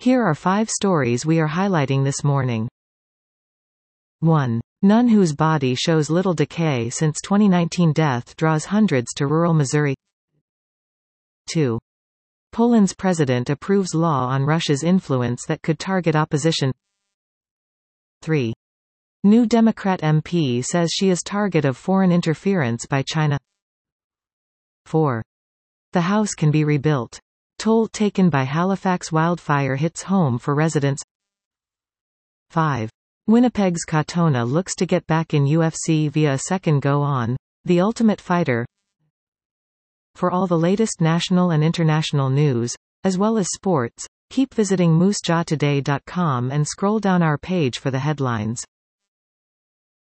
Here are 5 stories we are highlighting this morning. 1. Nun whose body shows little decay since 2019. Death draws hundreds to rural Missouri. 2. Poland's president approves law on Russia's influence that could target opposition. 3. New Democrat MP says she is target of foreign interference by China. 4. The house can be rebuilt. Toll taken by Halifax wildfire hits home for residents. 5. Winnipeg's Katona looks to get back in UFC via a second go-on. The Ultimate Fighter. For all the latest national and international news, as well as sports, keep visiting moosejawtoday.com and scroll down our page for the headlines.